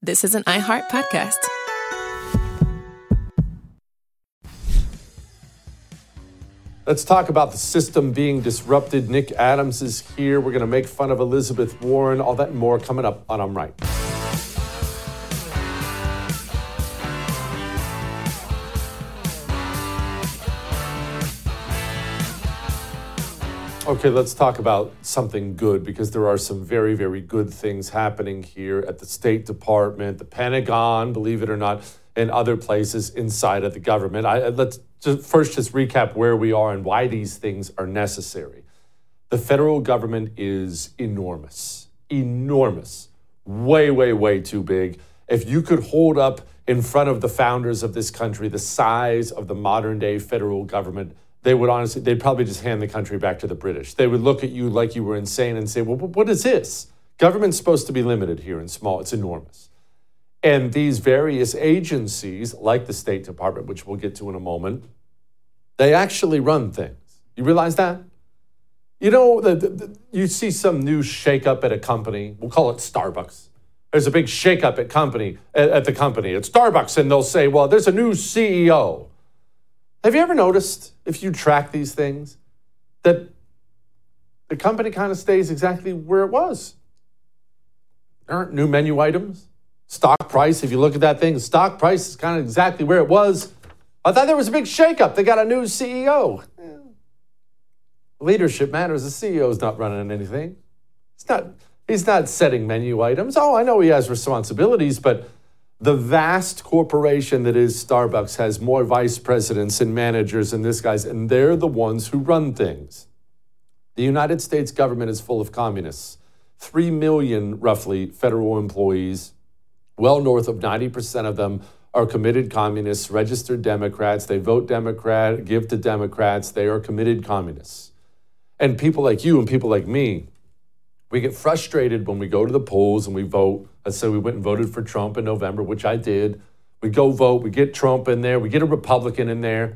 This is an iHeart podcast. Let's talk about the system being disrupted. Nick Adams is here. We're going to make fun of Elizabeth Warren. All that and more coming up on I'm Right. Okay, let's talk about something good, because there are some very, very good things happening here at the State Department, the Pentagon, believe it or not, and other places inside of the government. Let's first just recap where we are and why these things are necessary. The federal government is enormous, way, way, way too big. If you could hold up in front of the founders of this country the size of the modern day federal government, they'd probably just hand the country back to the British. They would look at you like you were insane and say, well, what is this? Government's supposed to be limited here and small. It's enormous. And these various agencies, like the State Department, which we'll get to in a moment, they actually run things. You realize that? You know, you see some new shakeup at a company. We'll call it Starbucks. There's a big shakeup at the company, at Starbucks, and they'll say, well, there's a new CEO. Have you ever noticed, if you track these things, that the company kind of stays exactly where it was? There aren't new menu items. Stock price, if you look at that thing, the stock price is kind of exactly where it was. I thought there was a big shakeup. They got a new CEO. Leadership matters. The CEO's not running anything. He's not setting menu items. Oh, I know he has responsibilities, but the vast corporation that is Starbucks has more vice presidents and managers than this guy's, and they're the ones who run things. The United States government is full of communists. 3 million, roughly, federal employees. Well north of 90% of them are committed communists, registered Democrats. They vote Democrat, give to Democrats. They are committed communists. And people like you and people like me, we get frustrated when we go to the polls and we vote. Let's say we went and voted for Trump in November, which I did. We go vote, we get Trump in there, we get a Republican in there,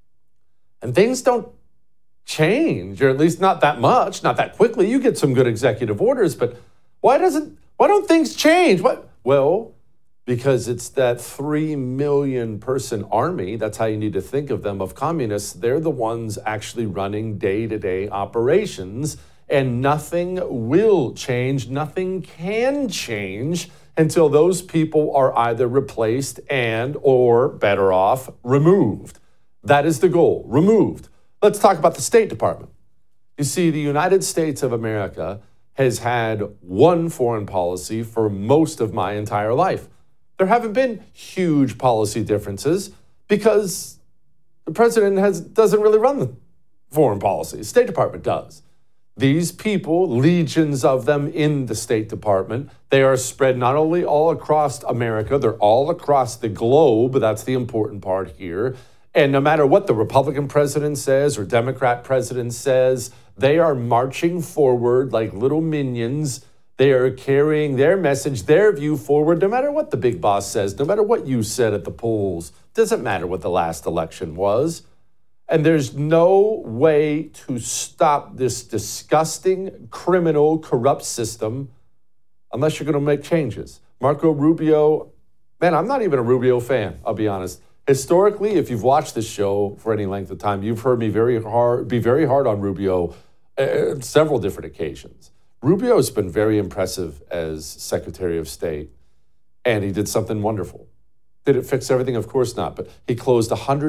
and things don't change, or at least not that much, not that quickly. You get some good executive orders, but why don't things change? Well, because it's that 3 million person army, that's how you need to think of them, of communists. They're the ones actually running day-to-day operations. And nothing will change, nothing can change until those people are either replaced or better off, removed. That is the goal, removed. Let's talk about the State Department. You see, the United States of America has had one foreign policy for most of my entire life. There haven't been huge policy differences because the president doesn't really run the foreign policy. The State Department does. These people, legions of them in the State Department, they are spread not only all across America, they're all across the globe. That's the important part here. And no matter what the Republican president says or Democrat president says, they are marching forward like little minions. They are carrying their message, their view forward, no matter what the big boss says, no matter what you said at the polls. Doesn't matter what the last election was. And there's no way to stop this disgusting, criminal, corrupt system unless you're going to make changes. Marco Rubio, man, I'm not even a Rubio fan, I'll be honest. Historically, if you've watched this show for any length of time, you've heard me be very hard on Rubio on several different occasions. Rubio's been very impressive as Secretary of State, and he did something wonderful. Did it fix everything? Of course not, but he closed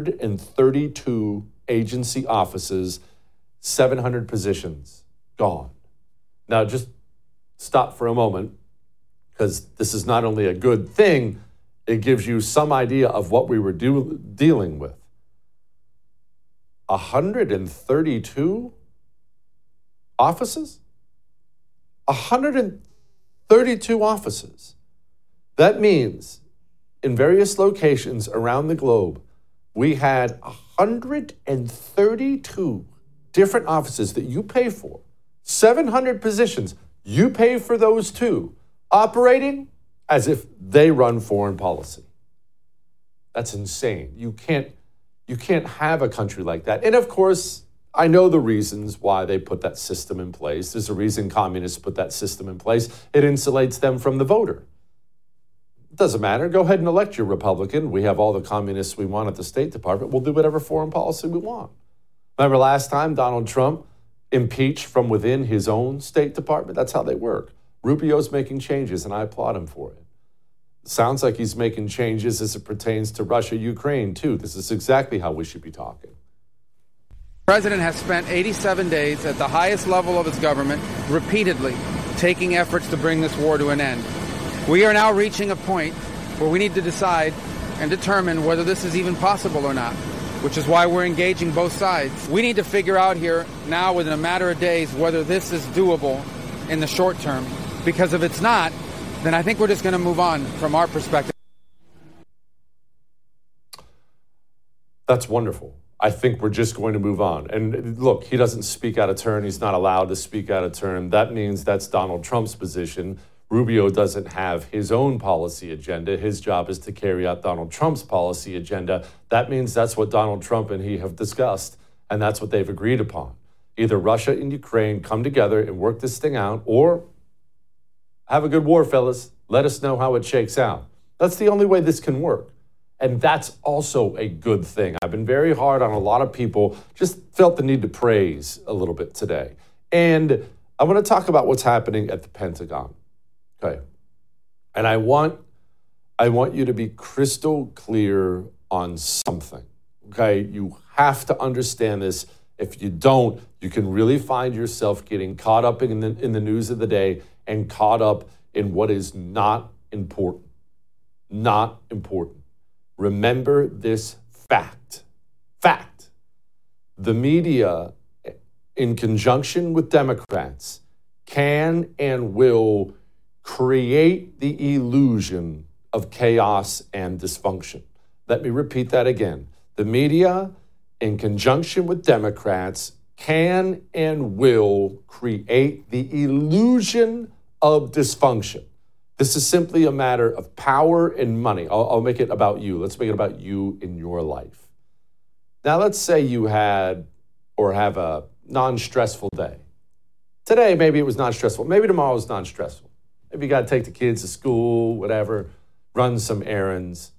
132 agency offices, 700 positions gone. Now, just stop for a moment, because this is not only a good thing, it gives you some idea of what we were dealing with. 132 offices? 132 offices. That means in various locations around the globe, we had 132 different offices that you pay for, 700 positions. You pay for those too, operating as if they run foreign policy. That's insane. You can't have a country like that. And of course, I know the reasons why they put that system in place. There's a reason communists put that system in place. It insulates them from the voter. It doesn't matter. Go ahead and elect your Republican. We have all the communists we want at the State Department. We'll do whatever foreign policy we want. Remember last time Donald Trump impeached from within his own State Department? That's how they work. Rubio's making changes, and I applaud him for it. Sounds like he's making changes as it pertains to Russia, Ukraine, too. This is exactly how we should be talking. The president has spent 87 days at the highest level of his government, repeatedly taking efforts to bring this war to an end. We are now reaching a point where we need to decide and determine whether this is even possible or not, which is why we're engaging both sides. We need to figure out here now within a matter of days whether this is doable in the short term, because if it's not, then I think we're just going to move on from our perspective. That's wonderful. I think we're just going to move on. And look, he doesn't speak out of turn. He's not allowed to speak out of turn. That means that's Donald Trump's position. Rubio doesn't have his own policy agenda. His job is to carry out Donald Trump's policy agenda. That means that's what Donald Trump and he have discussed, and that's what they've agreed upon. Either Russia and Ukraine come together and work this thing out, or have a good war, fellas. Let us know how it shakes out. That's the only way this can work. And that's also a good thing. I've been very hard on a lot of people, just felt the need to praise a little bit today. And I want to talk about what's happening at the Pentagon. Okay. And I want you to be crystal clear on something. Okay. You have to understand this. If you don't, you can really find yourself getting caught up in the news of the day and caught up in what is not important. Not important. Remember this fact. Fact. The media, in conjunction with Democrats, can and will create the illusion of chaos and dysfunction. Let me repeat that again. The media, in conjunction with Democrats, can and will create the illusion of dysfunction. This is simply a matter of power and money. I'll make it about you. Let's make it about you in your life. Now, let's say you had or have a non-stressful day. Today, maybe it was non-stressful. Maybe tomorrow is non-stressful. Maybe you got to take the kids to school, whatever, run some errands.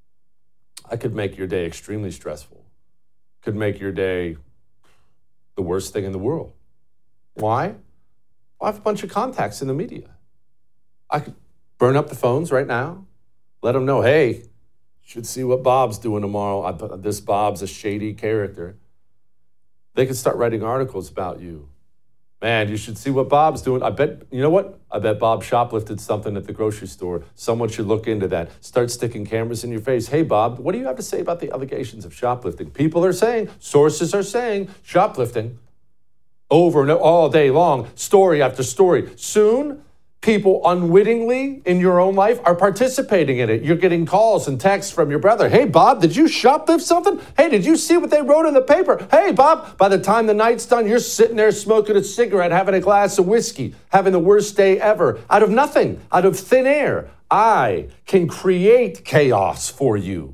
I could make your day extremely stressful. Could make your day the worst thing in the world. Why? I have a bunch of contacts in the media. I could burn up the phones right now, let them know, hey, you should see what Bob's doing tomorrow. This Bob's a shady character. They could start writing articles about you. Man, you should see what Bob's doing. I bet, you know what? I bet Bob shoplifted something at the grocery store. Someone should look into that. Start sticking cameras in your face. Hey, Bob, what do you have to say about the allegations of shoplifting? People are saying, sources are saying, shoplifting. Over and all day long, story after story. Soon, people unwittingly in your own life are participating in it. You're getting calls and texts from your brother. Hey, Bob, did you shoplift something? Hey, did you see what they wrote in the paper? Hey, Bob, by the time the night's done, you're sitting there smoking a cigarette, having a glass of whiskey, having the worst day ever. Out of nothing, out of thin air, I can create chaos for you.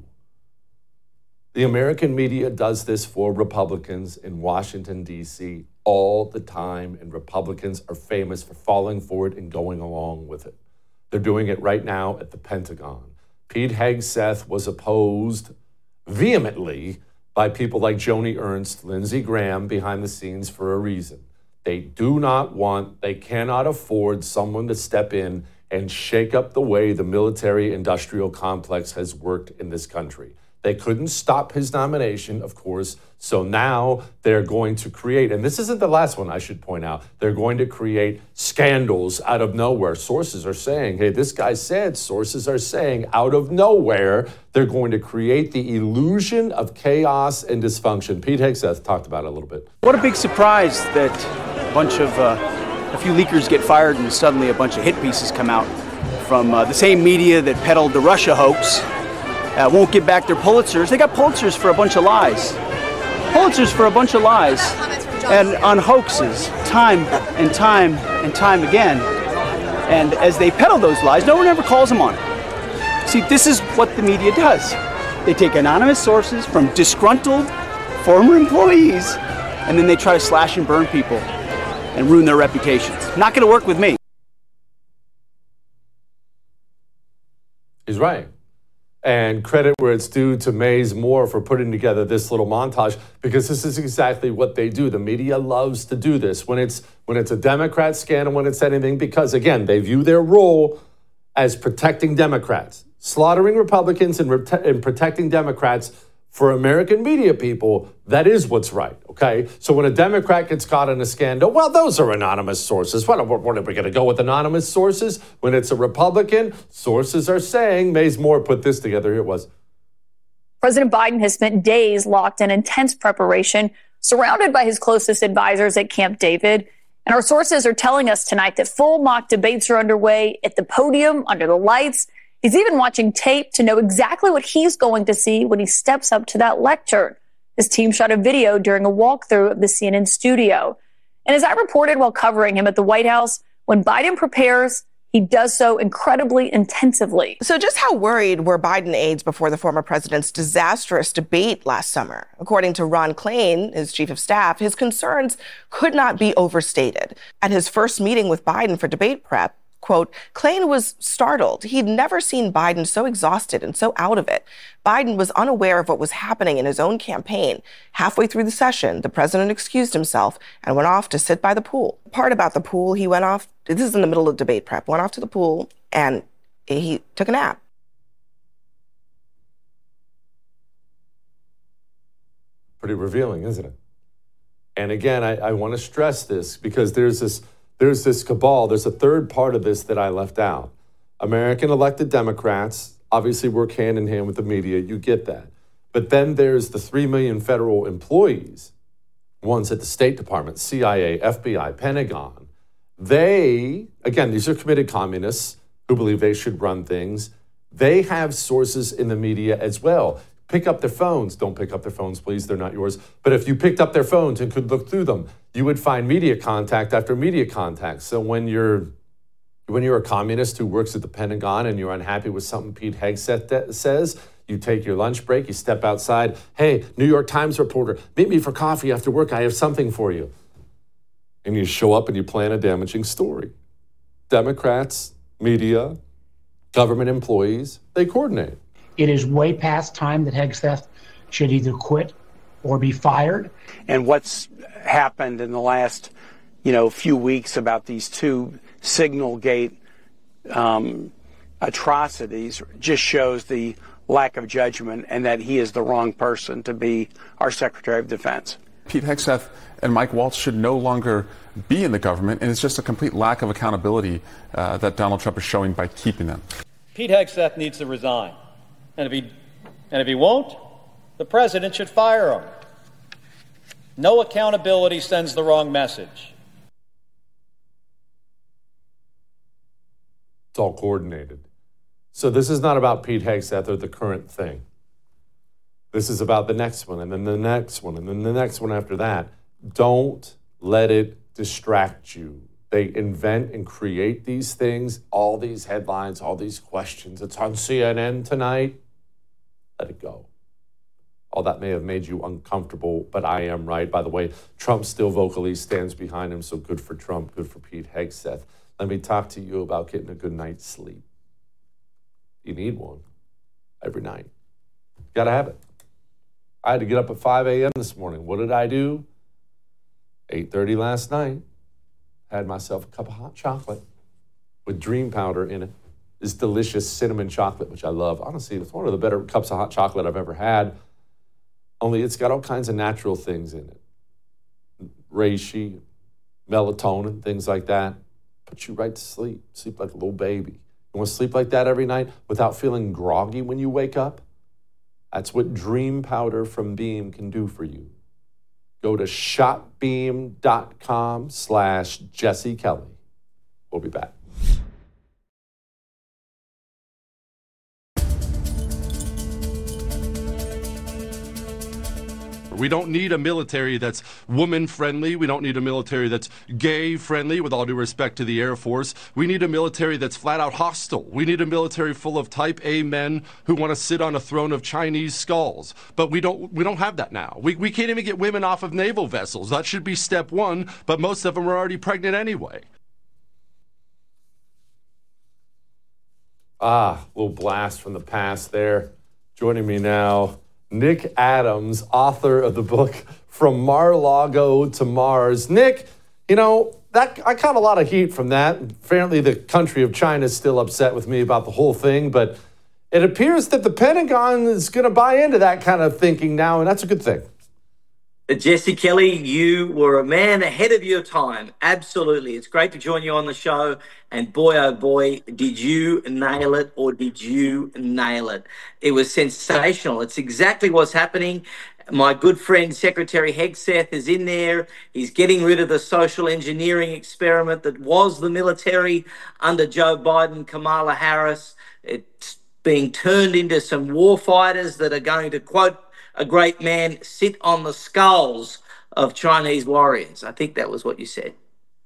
The American media does this for Republicans in Washington, D.C. all the time, and Republicans are famous for falling for it and going along with it. They're doing it right now at the Pentagon. Pete Hegseth was opposed vehemently by people like Joni Ernst, Lindsey Graham behind the scenes for a reason. They cannot afford someone to step in and shake up the way the military-industrial complex has worked in this country. They couldn't stop his nomination, of course, so now they're going to create, and this isn't the last one I should point out, they're going to create scandals out of nowhere. Sources are saying, hey, this guy said, sources are saying, out of nowhere, they're going to create the illusion of chaos and dysfunction. Pete Hegseth talked about it a little bit. What a big surprise that a few leakers get fired and suddenly a bunch of hit pieces come out from the same media that peddled the Russia hoax. Won't give back their Pulitzers. They got Pulitzers for a bunch of lies. Pulitzers for a bunch of lies. And on hoaxes, time and time and time again. And as they peddle those lies, no one ever calls them on it. See, this is what the media does. They take anonymous sources from disgruntled former employees, and then they try to slash and burn people and ruin their reputations. Not going to work with me. He's right. And credit where it's due to Mays Moore for putting together this little montage, because this is exactly what they do. The media loves to do this when it's a Democrat scandal, when it's anything, because again, they view their role as protecting Democrats, slaughtering Republicans and protecting Democrats. For American media people, that is what's right, okay? So when a Democrat gets caught in a scandal, well, those are anonymous sources. What are we going to go with anonymous sources? When it's a Republican, sources are saying, Mays Moore put this together, here it was. President Biden has spent days locked in intense preparation, surrounded by his closest advisors at Camp David. And our sources are telling us tonight that full mock debates are underway at the podium, under the lights. He's even watching tape to know exactly what he's going to see when he steps up to that lectern. His team shot a video during a walkthrough of the CNN studio. And as I reported while covering him at the White House, when Biden prepares, he does so incredibly intensively. So just how worried were Biden aides before the former president's disastrous debate last summer? According to Ron Klain, his chief of staff, his concerns could not be overstated. At his first meeting with Biden for debate prep, quote, Klain was startled. He'd never seen Biden so exhausted and so out of it. Biden was unaware of what was happening in his own campaign. Halfway through the session, the president excused himself and went off to sit by the pool. The part about the pool, he went off, this is in the middle of debate prep, went off to the pool and he took a nap. Pretty revealing, isn't it? And again, I want to stress this because there's this cabal. There's a third part of this that I left out. American elected Democrats obviously work hand in hand with the media. You get that. But then there's the 3 million federal employees, ones at the State Department, CIA, FBI, Pentagon. They, again, these are committed communists who believe they should run things. They have sources in the media as well. Pick up their phones. Don't pick up their phones, please. They're not yours. But if you picked up their phones and could look through them, you would find media contact after media contact. So when you're a communist who works at the Pentagon and you're unhappy with something Pete Hegseth says, you take your lunch break, you step outside. Hey, New York Times reporter, meet me for coffee after work. I have something for you. And you show up and you plan a damaging story. Democrats, media, government employees, they coordinate. It is way past time that Hegseth should either quit or be fired. And what's happened in the last, few weeks about these two Signalgate atrocities just shows the lack of judgment and that he is the wrong person to be our Secretary of Defense. Pete Hegseth and Mike Waltz should no longer be in the government, and it's just a complete lack of accountability that Donald Trump is showing by keeping them. Pete Hegseth needs to resign. And if he won't, the president should fire him. No accountability sends the wrong message. It's all coordinated. So this is not about Pete Hegseth or the current thing. This is about the next one, and then the next one, and then the next one after that. Don't let it distract you. They invent and create these things, all these headlines, all these questions. It's on CNN tonight. Let it go. All that may have made you uncomfortable, but I am right. By the way, Trump still vocally stands behind him, so good for Trump, good for Pete Hegseth. Let me talk to you about getting a good night's sleep. You need one every night. You got to have it. I had to get up at 5 a.m. this morning. What did I do? 8:30 last night. Had myself a cup of hot chocolate with dream powder in it. This delicious cinnamon chocolate, which I love. Honestly, it's one of the better cups of hot chocolate I've ever had. Only it's got all kinds of natural things in it. Reishi, melatonin, things like that. Puts you right to sleep. Sleep like a little baby. You want to sleep like that every night without feeling groggy when you wake up? That's what Dream Powder from Beam can do for you. Go to shopbeam.com/Jesse Kelly. We'll be back. We don't need a military that's woman-friendly. We don't need a military that's gay-friendly, with all due respect to the Air Force. We need a military that's flat-out hostile. We need a military full of Type A men who want to sit on a throne of Chinese skulls. But we don't have that now. We can't even get women off of naval vessels. That should be step one, but most of them are already pregnant anyway. Little blast from the past there. Joining me now, Nick Adams, author of the book From Mar-a-Lago to Mars. Nick, you know, that I caught a lot of heat from that. Apparently the country of China is still upset with me about the whole thing, but it appears that the Pentagon is going to buy into that kind of thinking now, and that's a good thing. Jesse Kelly, you were a man ahead of your time. Absolutely. It's great to join you on the show. And boy, oh boy, did you nail it or did you nail it? It was sensational. It's exactly what's happening. My good friend, Secretary Hegseth, is in there. He's getting rid of the social engineering experiment that was the military under Joe Biden, Kamala Harris. It's being turned into some war fighters that are going to, quote a great man, sit on the skulls of Chinese warriors. I think that was what you said.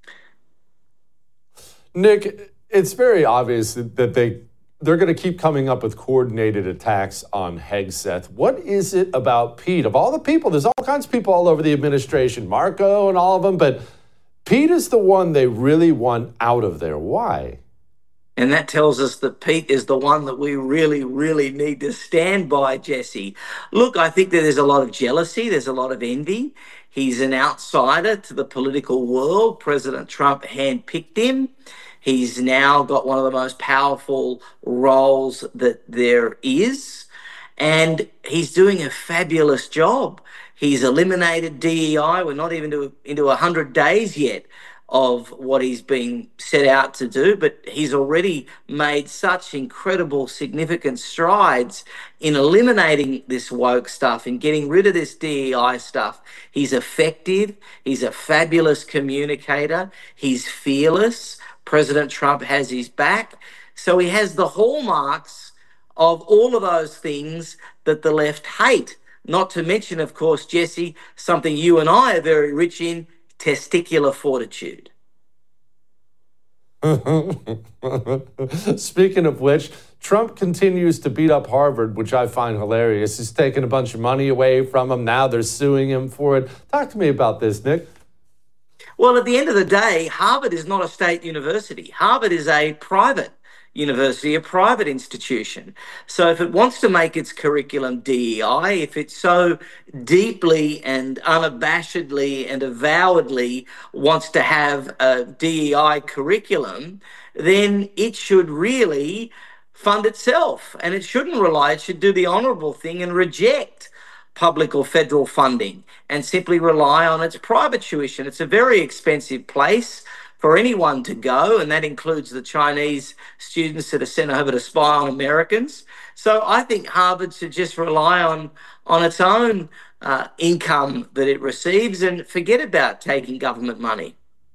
Nick, it's very obvious that they're going to keep coming up with coordinated attacks on Hegseth. What is it about Pete? Of all the people, there's all kinds of people all over the administration, Marco and all of them, but Pete is the one they really want out of there. Why? And that tells us that Pete is the one that we really, really need to stand by, Jesse. Look, I think that there's a lot of jealousy. There's a lot of envy. He's an outsider to the political world. President Trump handpicked him. He's now got one of the most powerful roles that there is. And he's doing a fabulous job. He's eliminated DEI. We're not even into 100 days yet of what he's been set out to do, but he's already made such incredible, significant strides in eliminating this woke stuff and getting rid of this DEI stuff. He's effective. He's a fabulous communicator. He's fearless. President Trump has his back. So he has the hallmarks of all of those things that the left hate. Not to mention, of course, Jesse, something you and I are very rich in, testicular fortitude. Speaking of which, Trump continues to beat up Harvard, which I find hilarious. He's taking a bunch of money away from him. Now they're suing him for it. Talk to me about this, Nick. Well, at the end of the day, Harvard is not a state university. Harvard is a private university, a private institution. So if it wants to make its curriculum DEI, if it so deeply and unabashedly and avowedly wants to have a DEI curriculum, then it should really fund itself. And it shouldn't rely, it should do the honorable thing and reject public or federal funding and simply rely on its private tuition. It's a very expensive place for anyone to go, and that includes the Chinese students that are sent over to spy on Americans. So I think Harvard should just rely on its own income that it receives and forget about taking government money.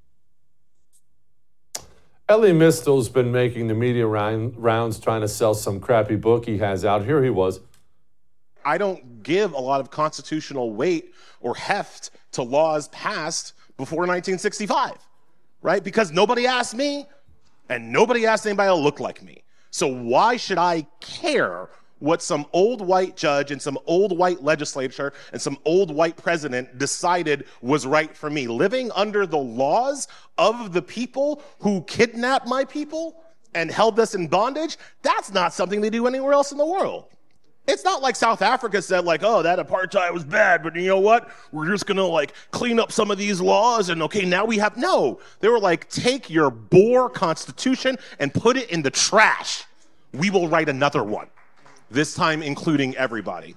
Elie Mystral's been making the media rounds trying to sell some crappy book he has out. Here he was. I don't give a lot of constitutional weight or heft to laws passed before 1965. Right? Because nobody asked me, and nobody asked anybody to look like me. So why should I care what some old white judge and some old white legislature and some old white president decided was right for me? Living under the laws of the people who kidnapped my people and held us in bondage, that's not something they do anywhere else in the world. It's not like South Africa said, like, oh, that apartheid was bad, but you know what? We're just going to, like, clean up some of these laws, and, okay, now we have... No. They were like, take your Boer constitution and put it in the trash. We will write another one, this time including everybody.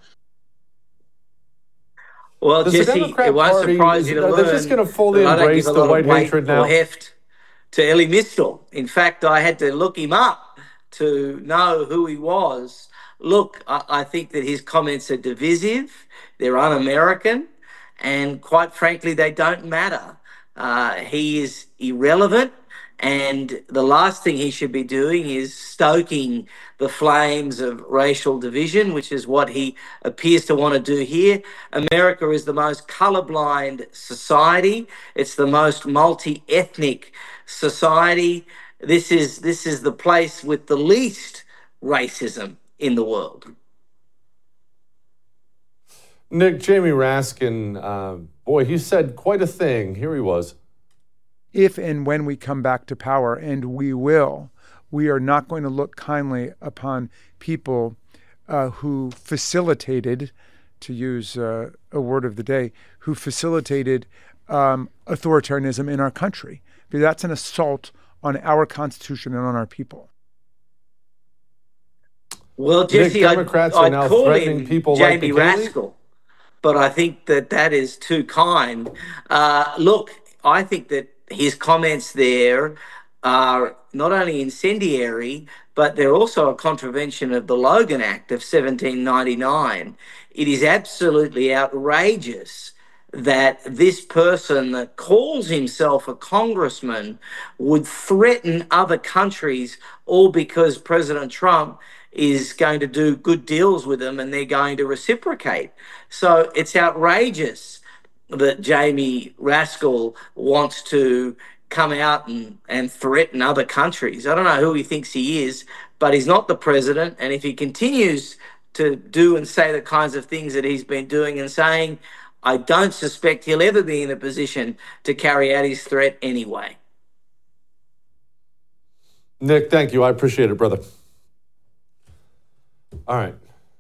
Well, Jesse, it won't surprise you to learn they're just going to fully embrace the white hatred now. Heft to Elie Mystal. In fact, I had to look him up to know who he was. Look, I think that his comments are divisive, they're un-American, and quite frankly, they don't matter. He is irrelevant, and the last thing he should be doing is stoking the flames of racial division, which is what he appears to want to do here. America is the most colorblind society. It's the most multi-ethnic society. This is the place with the least racism in the world. Nick, Jamie Raskin, boy, he said quite a thing. Here he was. If and when we come back to power, and we will, we are not going to look kindly upon people who facilitated, to use a word of the day, who facilitated authoritarianism in our country. Because that's an assault on our Constitution and on our people. Well, Jesse, I'd call him people Jamie like Rascal, but I think that is too kind. Look, I think that his comments there are not only incendiary, but they're also a contravention of the Logan Act of 1799. It is absolutely outrageous that this person that calls himself a congressman would threaten other countries all because President Trump is going to do good deals with them and they're going to reciprocate. So it's outrageous that Jamie Rascal wants to come out and threaten other countries. I don't know who he thinks he is, but he's not the president. And if he continues to do and say the kinds of things that he's been doing and saying, I don't suspect he'll ever be in a position to carry out his threat anyway. Nick, thank you. I appreciate it, brother. All right.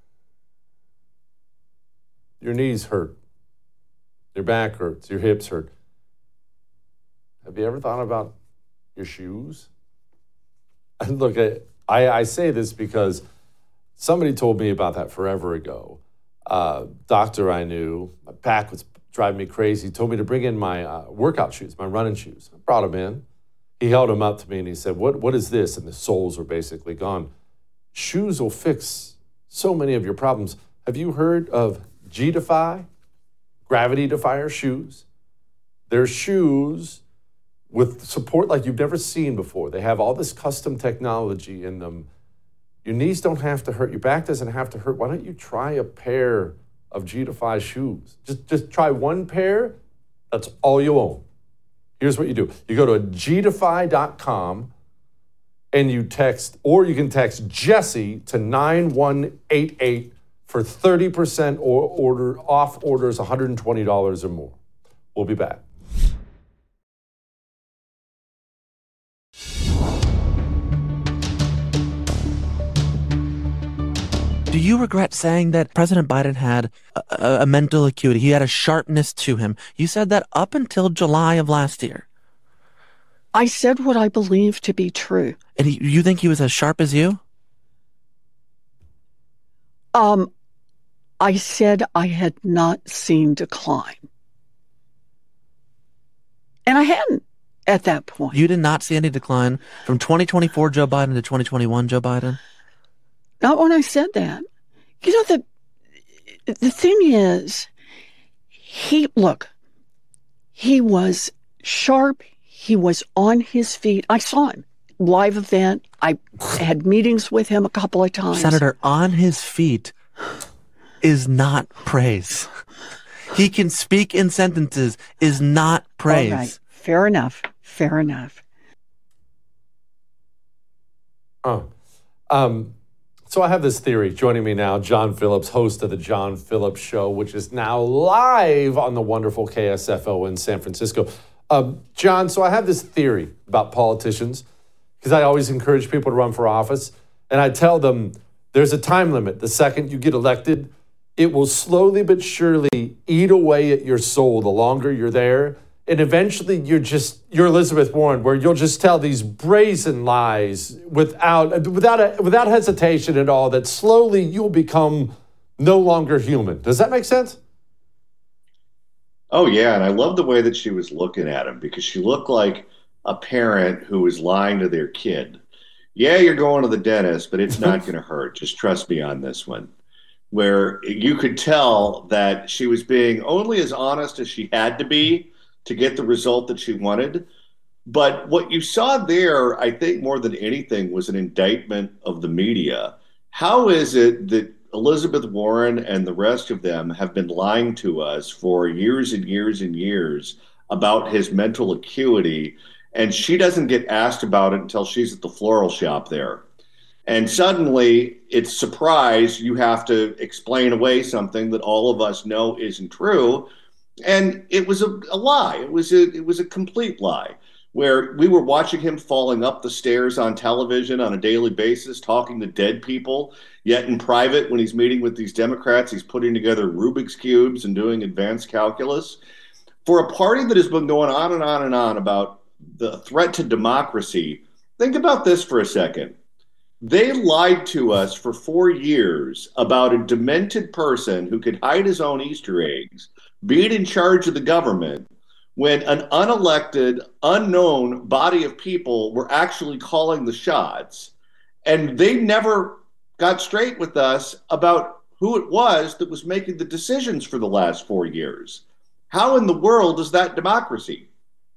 Your knees hurt. Your back hurts. Your hips hurt. Have you ever thought about your shoes? And look, I say this because somebody told me about that forever ago. Doctor I knew, my back was driving me crazy, told me to bring in my workout shoes, my running shoes. I brought them in. He held them up to me and he said, what is this? And the soles were basically gone. Shoes will fix so many of your problems. Have you heard of G-Defy? Gravity Defier shoes? They're shoes with support like you've never seen before. They have all this custom technology in them. Your knees don't have to hurt. Your back doesn't have to hurt. Why don't you try a pair of G-Defy shoes? Just try one pair. That's all you own. Here's what you do. You go to gdefy.com and you text, or you can text Jesse to 9188 for 30% off orders $120 or more. We'll be back. Do you regret saying that President Biden had a mental acuity? He had a sharpness to him. You said that up until July of last year. I said what I believe to be true. And you think he was as sharp as you? I said I had not seen decline. And I hadn't at that point. You did not see any decline from 2024 Joe Biden to 2021 Joe Biden? Not when I said that. You know, the thing is, he was sharp. He was on his feet. I saw him. Live event. I had meetings with him a couple of times. Senator, on his feet is not praise. He can speak in sentences is not praise. All right. Fair enough. Fair enough. So I have this theory. Joining me now, John Phillips, host of the John Phillips Show, which is now live on the wonderful KSFO in San Francisco. John, so I have this theory about politicians because I always encourage people to run for office. And I tell them there's a time limit. The second you get elected, it will slowly but surely eat away at your soul the longer you're there. And eventually you're Elizabeth Warren, where you'll just tell these brazen lies without hesitation at all, that slowly you'll become no longer human. Does that make sense? Oh, yeah. And I love the way that she was looking at him, because she looked like a parent who was lying to their kid. Yeah, you're going to the dentist, but it's not going to hurt. Just trust me on this one. Where you could tell that she was being only as honest as she had to be to get the result that she wanted. But what you saw there, I think more than anything, was an indictment of the media. How is it that Elizabeth Warren and the rest of them have been lying to us for years and years and years about his mental acuity, and she doesn't get asked about it until she's at the floral shop there? And suddenly, it's surprise, you have to explain away something that all of us know isn't true. And it was a lie. It was a complete lie. where we were watching him falling up the stairs on television on a daily basis, talking to dead people, yet in private, when he's meeting with these Democrats, he's putting together Rubik's Cubes and doing advanced calculus. For a party that has been going on and on and on about the threat to democracy, think about this for a second. They lied to us for 4 years about a demented person who could hide his own Easter eggs, being in charge of the government, when an unelected, unknown body of people were actually calling the shots. And they never got straight with us about who it was that was making the decisions for the last 4 years. How in the world is that democracy?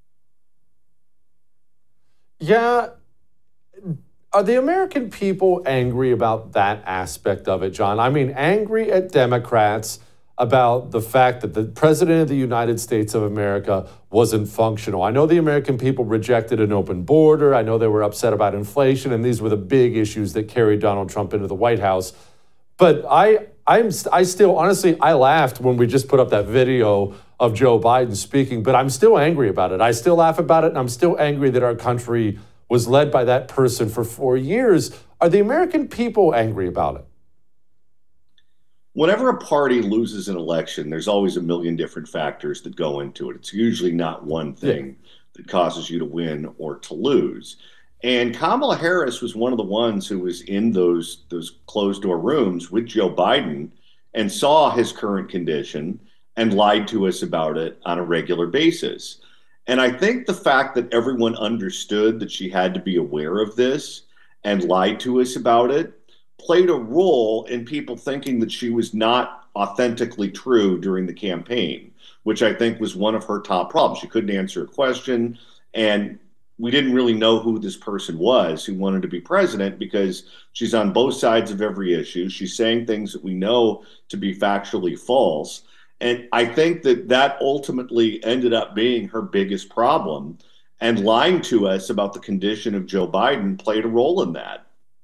Yeah. Are the American people angry about that aspect of it, John? I mean, angry at Democrats about the fact that the president of the United States of America wasn't functional. I know the American people rejected an open border. I know they were upset about inflation, and these were the big issues that carried Donald Trump into the White House. But I still, honestly, I laughed when we just put up that video of Joe Biden speaking, but I'm still angry about it. I still laugh about it, and I'm still angry that our country was led by that person for 4 years. Are the American people angry about it? Whenever a party loses an election, there's always a million different factors that go into it. It's usually not one thing that causes you to win or to lose. And Kamala Harris was one of the ones who was in those closed door rooms with Joe Biden and saw his current condition and lied to us about it on a regular basis. And I think the fact that everyone understood that she had to be aware of this and lied to us about it played a role in people thinking that she was not authentically true during the campaign, which I think was one of her top problems. She couldn't answer a question, and we didn't really know who this person was who wanted to be president because she's on both sides of every issue. She's saying things that we know to be factually false. And I think that ultimately ended up being her biggest problem, and lying to us about the condition of Joe Biden played a role in that.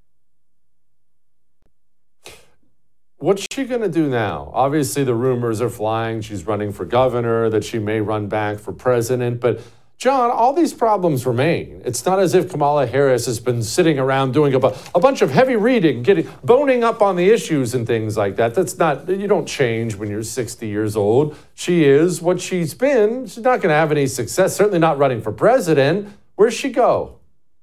What's she going to do now? Obviously, the rumors are flying. She's running for governor, that she may run back for president. But, John, all these problems remain. It's not as if Kamala Harris has been sitting around doing a bunch of heavy reading, boning up on the issues and things like that. That's not, you don't change when you're 60 years old. She is what she's been. She's not going to have any success, certainly not running for president. Where's she go?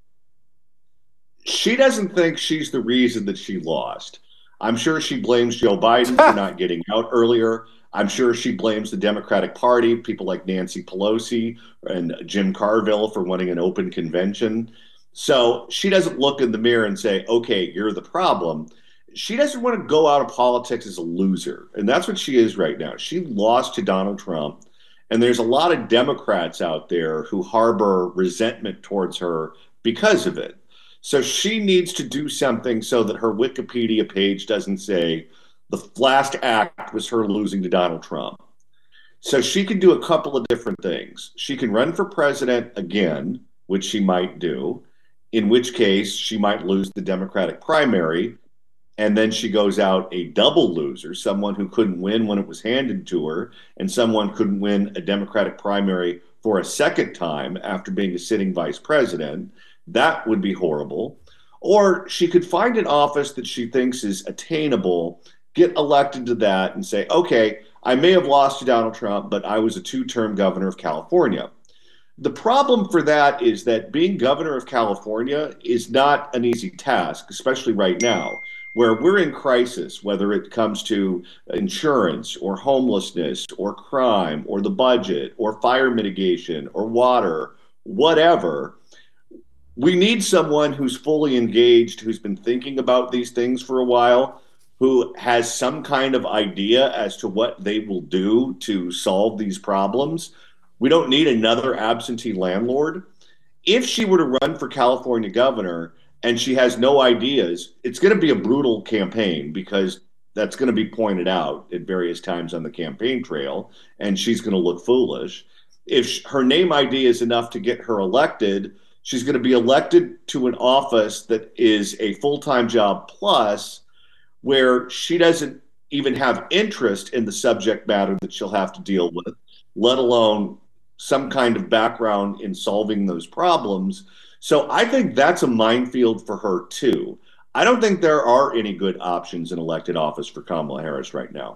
She doesn't think she's the reason that she lost. I'm sure she blames Joe Biden for not getting out earlier. I'm sure she blames the Democratic Party, people like Nancy Pelosi and Jim Carville for wanting an open convention. So she doesn't look in the mirror and say, okay, you're the problem. She doesn't want to go out of politics as a loser. And that's what she is right now. She lost to Donald Trump. And there's a lot of Democrats out there who harbor resentment towards her because of it. So she needs to do something so that her Wikipedia page doesn't say the last act was her losing to Donald Trump. So she can do a couple of different things. She can run for president again, which she might do, in which case she might lose the Democratic primary, and then she goes out a double loser, someone who couldn't win when it was handed to her, and someone couldn't win a Democratic primary for a second time after being a sitting vice president. That would be horrible. Or she could find an office that she thinks is attainable, get elected to that, and say, okay, I may have lost to Donald Trump, but I was a 2-term governor of California. The problem for that is that being governor of California is not an easy task, especially right now, where we're in crisis, whether it comes to insurance or homelessness or crime or the budget or fire mitigation or water, whatever. We need someone who's fully engaged, who's been thinking about these things for a while, who has some kind of idea as to what they will do to solve these problems. We don't need another absentee landlord. If she were to run for California governor and she has no ideas, it's going to be a brutal campaign because that's going to be pointed out at various times on the campaign trail, and she's going to look foolish. If her name ID is enough to get her elected, she's going to be elected to an office that is a full-time job plus, where she doesn't even have interest in the subject matter that she'll have to deal with, let alone some kind of background in solving those problems. So I think that's a minefield for her too. I don't think there are any good options in elected office for Kamala Harris right now.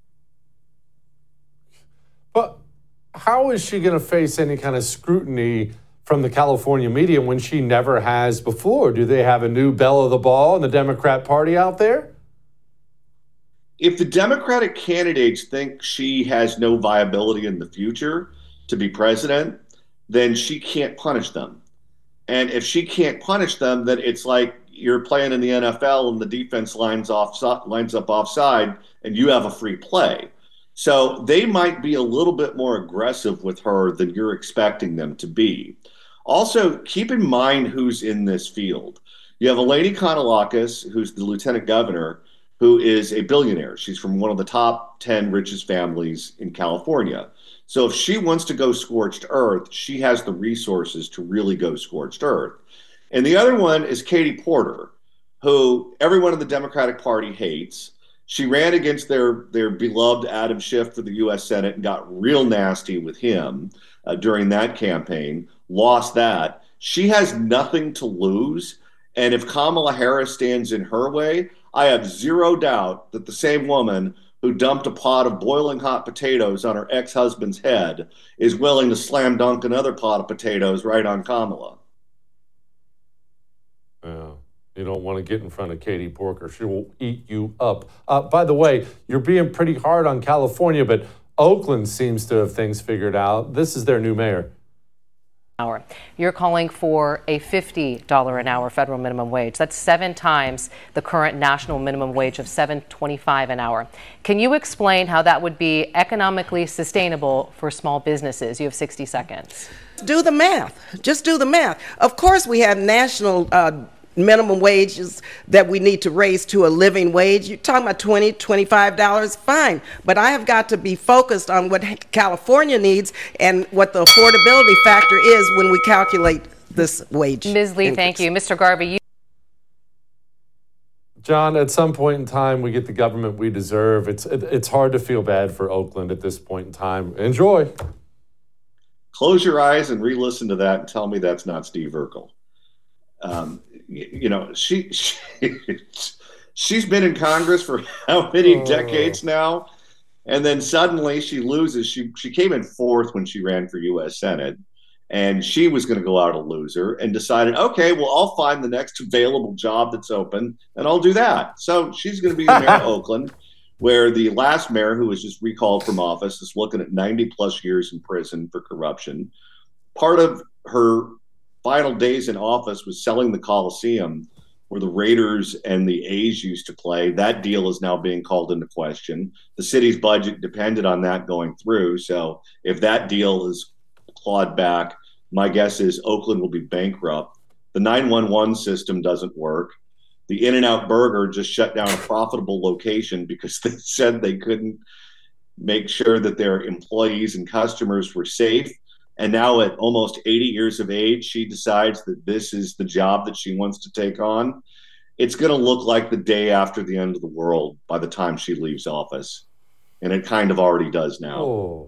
But how is she going to face any kind of scrutiny from the California media when she never has before? Do they have a new belle of the ball in the Democrat Party out there? If the Democratic candidates think she has no viability in the future to be president, then she can't punish them. And if she can't punish them, then it's like you're playing in the NFL and the defense lines up offside and you have a free play. So they might be a little bit more aggressive with her than you're expecting them to be. Also, keep in mind who's in this field. You have Eleni Kounalakis, who's the lieutenant governor, who is a billionaire. She's from one of the top 10 richest families in California. So if she wants to go scorched earth, she has the resources to really go scorched earth. And the other one is Katie Porter, who everyone in the Democratic Party hates. She ran against their beloved Adam Schiff for the U.S. Senate and got real nasty with him during that campaign, lost that. She has nothing to lose. And if Kamala Harris stands in her way, I have zero doubt that the same woman who dumped a pot of boiling hot potatoes on her ex-husband's head is willing to slam dunk another pot of potatoes right on Kamala. Yeah. You don't want to get in front of Katie Porter. She will eat you up. By the way, you're being pretty hard on California, but Oakland seems to have things figured out. This is their new mayor. You're calling for a $50 an hour federal minimum wage. That's 7 times the current national minimum wage of $7.25 an hour. Can you explain how that would be economically sustainable for small businesses? You have 60 seconds. Do the math. Just do the math. Of course, we have national minimum wages that we need to raise to a living wage. You're talking about $20, $25, fine. But I have got to be focused on what California needs and what the affordability factor is when we calculate this wage. Ms. Lee, thank you. Mr. Garvey, John, at some point in time, we get the government we deserve. It's hard to feel bad for Oakland at this point in time. Enjoy. Close your eyes and re-listen to that and tell me that's not Steve Urkel. You know, she's been in Congress for how many decades now? And then suddenly she loses. She came in 4th when she ran for U.S. Senate, and she was going to go out a loser and decided, okay, well, I'll find the next available job that's open, and I'll do that. So she's going to be the mayor of Oakland, where the last mayor, who was just recalled from office, is looking at 90-plus years in prison for corruption. Part of her final days in office was selling the Coliseum where the Raiders and the A's used to play. That deal is now being called into question. The city's budget depended on that going through. So if that deal is clawed back, my guess is Oakland will be bankrupt. The 911 system doesn't work. The In-N-Out Burger just shut down a profitable location because they said they couldn't make sure that their employees and customers were safe. And now at almost 80 years of age, she decides that this is the job that she wants to take on. It's going to look like the day after the end of the world by the time she leaves office. And it kind of already does now.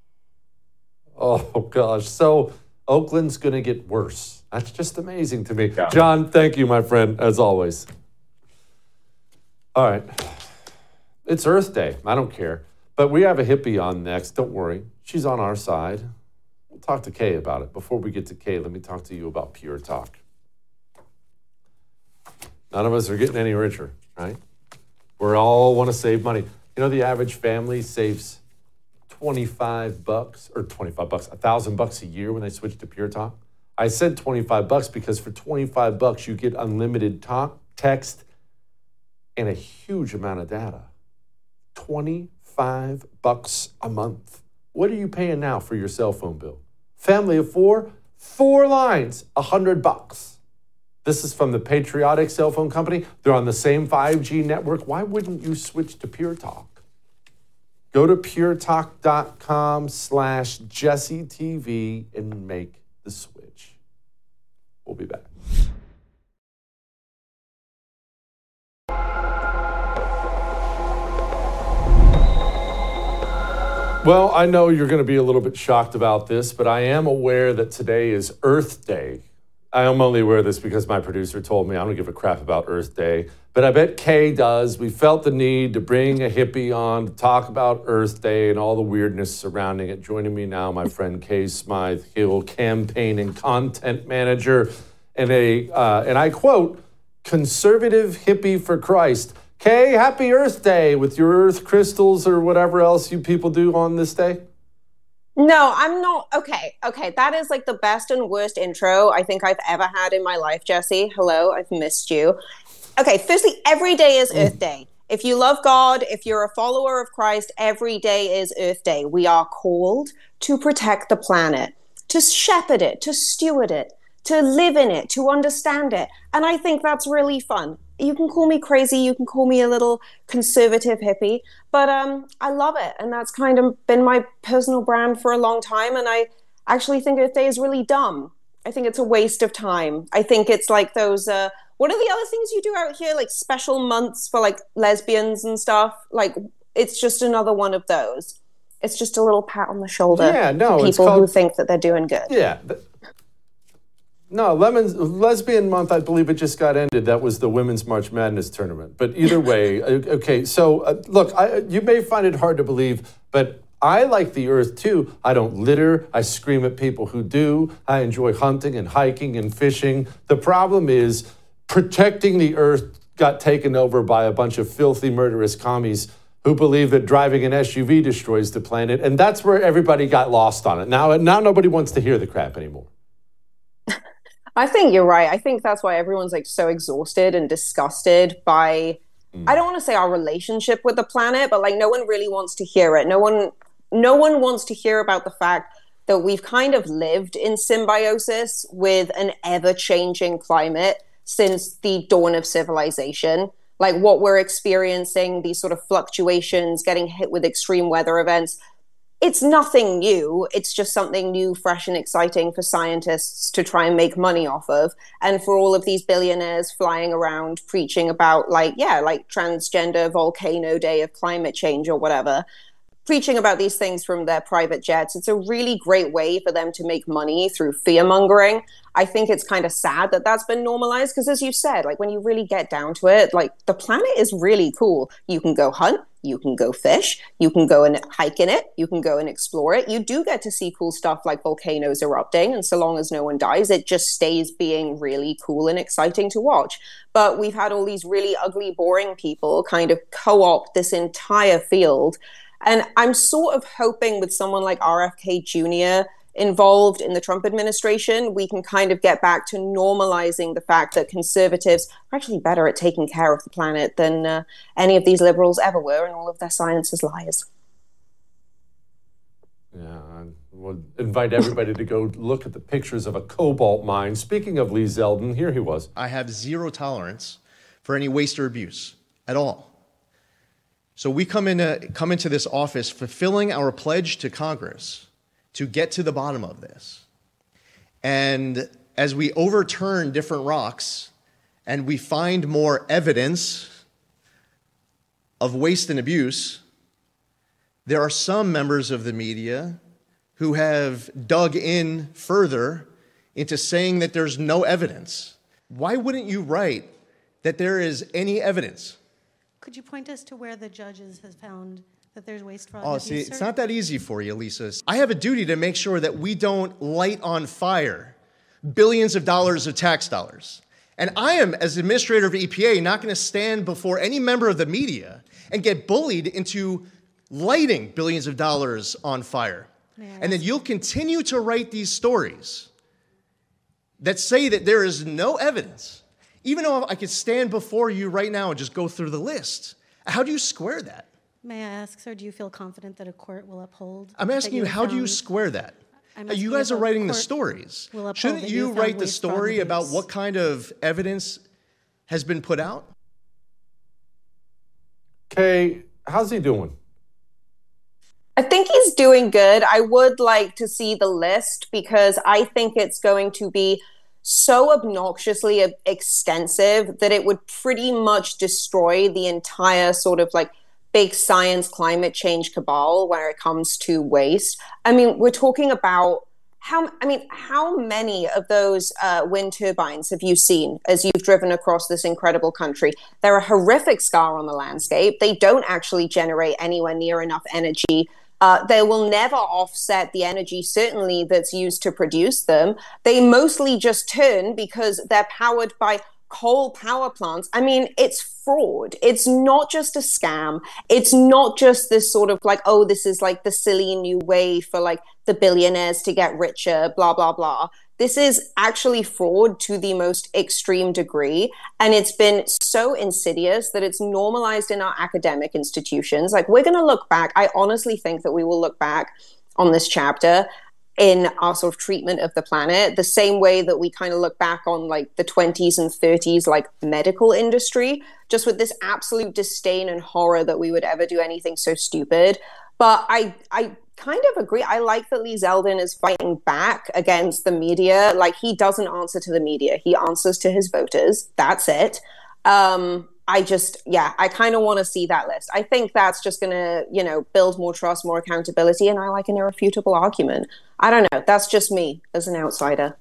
Oh gosh. So Oakland's going to get worse. That's just amazing to me. Yeah. John, thank you, my friend, as always. All right. It's Earth Day. I don't care. But we have a hippie on next. Don't worry. She's on our side. We'll talk to Kay about it. Before we get to Kay, let me talk to you about Pure Talk. None of us are getting any richer, right? We all want to save money. You know, the average family saves $25 or $1,000 a year when they switch to Pure Talk. I said $25 because for $25 you get unlimited talk, text, and a huge amount of data. $25 a month. What are you paying now for your cell phone bill? Family of 4 lines, $100. This is from the Patriotic Cell Phone Company. They're on the same 5G network. Why wouldn't you switch to Pure Talk? Go to puretalk.com/JesseTV and make the switch. We'll be back. Well, I know you're going to be a little bit shocked about this, but I am aware that today is Earth Day. I am only aware of this because my producer told me I don't give a crap about Earth Day, but I bet Kay does. We felt the need to bring a hippie on to talk about Earth Day and all the weirdness surrounding it. Joining me now, my friend Kay Smythe-Hill, campaign and content manager, and and I quote, conservative hippie for Christ. Kay, happy Earth Day with your earth crystals or whatever else you people do on this day. No, I'm not. Okay. That is like the best and worst intro I think I've ever had in my life, Jesse. Hello, I've missed you. Okay, firstly, every day is Earth Day. If you love God, if you're a follower of Christ, every day is Earth Day. We are called to protect the planet, to shepherd it, to steward it, to live in it, to understand it. And I think that's really fun. You can call me crazy, you can call me a little conservative hippie, but I love it. And that's kind of been my personal brand for a long time. And I actually think Earth Day is really dumb. I think it's a waste of time. I think it's like those, what are the other things you do out here? Like special months for like lesbians and stuff. Like it's just another one of those. It's just a little pat on the shoulder for people who think that they're doing good. Yeah. No, Lesbian Month, I believe it just got ended. That was the Women's March Madness tournament. But either way, okay, so look, you may find it hard to believe, but I like the earth too. I don't litter. I scream at people who do. I enjoy hunting and hiking and fishing. The problem is protecting the earth got taken over by a bunch of filthy, murderous commies who believe that driving an SUV destroys the planet. And that's where everybody got lost on it. Now nobody wants to hear the crap anymore. I think you're right. I think that's why everyone's like so exhausted and disgusted by, I don't want to say our relationship with the planet, but like no one really wants to hear it. No one wants to hear about the fact that we've kind of lived in symbiosis with an ever-changing climate since the dawn of civilization. Like what we're experiencing, these sort of fluctuations, getting hit with extreme weather events, it's nothing new. It's just something new, fresh, and exciting for scientists to try and make money off of. And for all of these billionaires flying around preaching about like transgender volcano day of climate change or whatever, preaching about these things from their private jets. It's a really great way for them to make money through fear mongering. I think it's kind of sad that that's been normalized because, as you said, like when you really get down to it, like the planet is really cool. You can go hunt, you can go fish, you can go and hike in it, you can go and explore it. You do get to see cool stuff like volcanoes erupting, and so long as no one dies, it just stays being really cool and exciting to watch. But we've had all these really ugly, boring people kind of co-opt this entire field. And I'm sort of hoping with someone like RFK Jr. involved in the Trump administration, we can kind of get back to normalizing the fact that conservatives are actually better at taking care of the planet than any of these liberals ever were, and all of their science is lies. Yeah, I would invite everybody to go look at the pictures of a cobalt mine. Speaking of Lee Zeldin, here he was. I have zero tolerance for any waste or abuse at all. So we come into this office fulfilling our pledge to Congress to get to the bottom of this. And as we overturn different rocks and we find more evidence of waste and abuse, there are some members of the media who have dug in further into saying that there's no evidence. Why wouldn't you write that there is any evidence? Could you point us to where the judges have found that there's waste, fraud, and abuse? See, it's not that easy for you, Lisa. I have a duty to make sure that we don't light on fire billions of dollars of tax dollars. And I am, as administrator of EPA, not going to stand before any member of the media and get bullied into lighting billions of dollars on fire. And then you'll continue to write these stories that say that there is no evidence. Even though I could stand before you right now and just go through the list. How do you square that? May I ask, sir, do you feel confident that a court will uphold? I'm asking you, how do you square that? You guys are writing the stories. Shouldn't you write the story about what kind of evidence has been put out? Kay, how's he doing? I think he's doing good. I would like to see the list because I think it's going to be so obnoxiously extensive that it would pretty much destroy the entire sort of like big science climate change cabal when it comes to waste. I mean, we're talking about how many of those wind turbines have you seen as you've driven across this incredible country? They're a horrific scar on the landscape. They don't actually generate anywhere near enough energy. They will never offset the energy, certainly, that's used to produce them. They mostly just turn because they're powered by coal power plants. I mean, it's fraud. It's not just a scam. It's not just this sort of like, oh, this is like the silly new way for like the billionaires to get richer, blah, blah, blah. This is actually fraud to the most extreme degree. And it's been so insidious that it's normalized in our academic institutions. Like, we're going to look back. I honestly think that we will look back on this chapter in our sort of treatment of the planet, the same way that we kind of look back on like the 20s and 30s, like medical industry, just with this absolute disdain and horror that we would ever do anything so stupid. But I kind of agree. I like that Lee Zeldin is fighting back against the media. Like, he doesn't answer to the media. He answers to his voters. That's it. I kind of want to see that list. I think that's just going to, build more trust, more accountability. And I like an irrefutable argument. I don't know. That's just me as an outsider.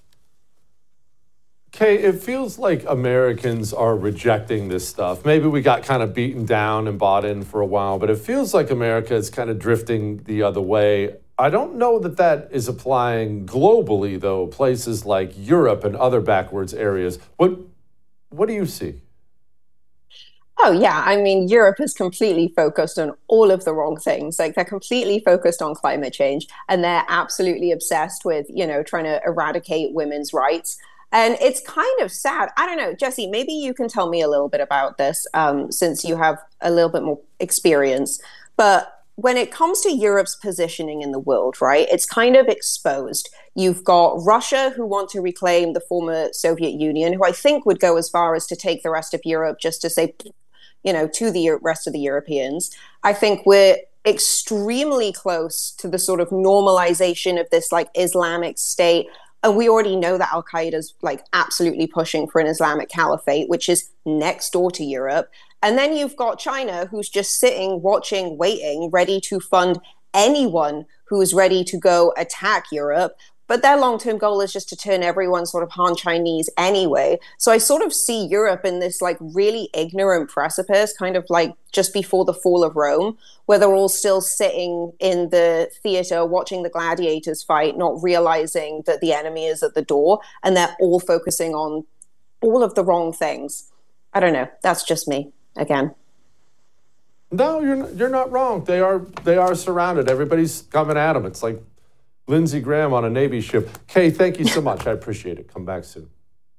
Kay, it feels like Americans are rejecting this stuff. Maybe we got kind of beaten down and bought in for a while, but it feels like America is kind of drifting the other way. I don't know that is applying globally, though, places like Europe and other backwards areas. What do you see? Oh, yeah. I mean, Europe is completely focused on all of the wrong things. Like, they're completely focused on climate change, and they're absolutely obsessed with, trying to eradicate women's rights. And it's kind of sad. I don't know, Jesse, maybe you can tell me a little bit about this, since you have a little bit more experience. But when it comes to Europe's positioning in the world, right, it's kind of exposed. You've got Russia, who want to reclaim the former Soviet Union, who I think would go as far as to take the rest of Europe just to say, to the rest of the Europeans. I think we're extremely close to the sort of normalization of this like Islamic state. And we already know that Al-Qaeda is like absolutely pushing for an Islamic caliphate, which is next door to Europe. And then you've got China, who's just sitting, watching, waiting, ready to fund anyone who's ready to go attack Europe. But their long-term goal is just to turn everyone sort of Han Chinese anyway. So I sort of see Europe in this like really ignorant precipice, kind of like just before the fall of Rome, where they're all still sitting in the theater watching the gladiators fight, not realizing that the enemy is at the door, and they're all focusing on all of the wrong things. I don't know. That's just me again. No, you're not wrong. They are surrounded. Everybody's coming at them. It's like Lindsey Graham on a Navy ship. Kay, thank you so much. I appreciate it. Come back soon.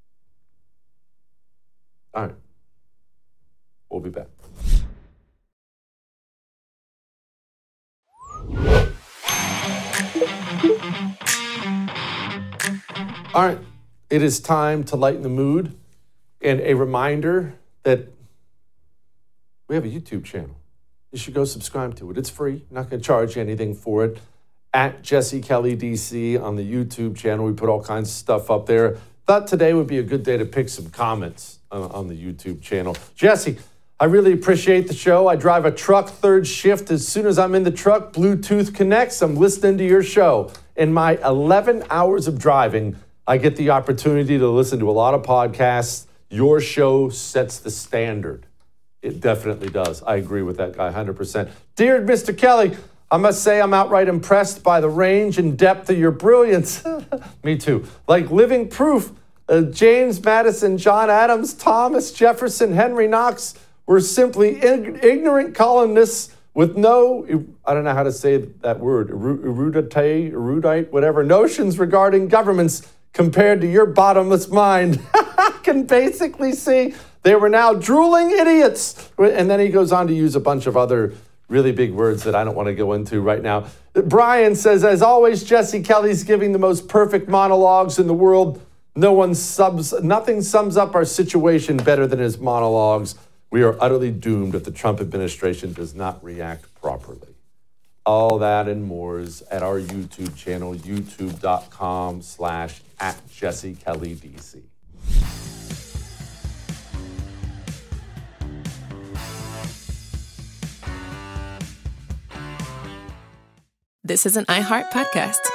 All right. We'll be back. All right. It is time to lighten the mood. And a reminder that we have a YouTube channel. You should go subscribe to it. It's free. I'm not going to charge you anything for it. At Jesse Kelly DC on the YouTube channel. We put all kinds of stuff up there. Thought today would be a good day to pick some comments on the YouTube channel. Jesse, I really appreciate the show. I drive a truck third shift. As soon as I'm in the truck, Bluetooth connects. I'm listening to your show. In my 11 hours of driving, I get the opportunity to listen to a lot of podcasts. Your show sets the standard. It definitely does. I agree with that guy 100%. Dear Mr. Kelly, I must say I'm outright impressed by the range and depth of your brilliance. Me too. Like living proof, James Madison, John Adams, Thomas Jefferson, Henry Knox were simply ignorant colonists with no, I don't know how to say that word, erudite, whatever, notions regarding governments compared to your bottomless mind. I can basically see they were now drooling idiots. And then he goes on to use a bunch of other really big words that I don't want to go into right now. Brian says, as always, Jesse Kelly's giving the most perfect monologues in the world. Nothing sums up our situation better than his monologues. We are utterly doomed if the Trump administration does not react properly. All that and more is at our YouTube channel, youtube.com/@JesseKellyDC. This is an iHeart podcast.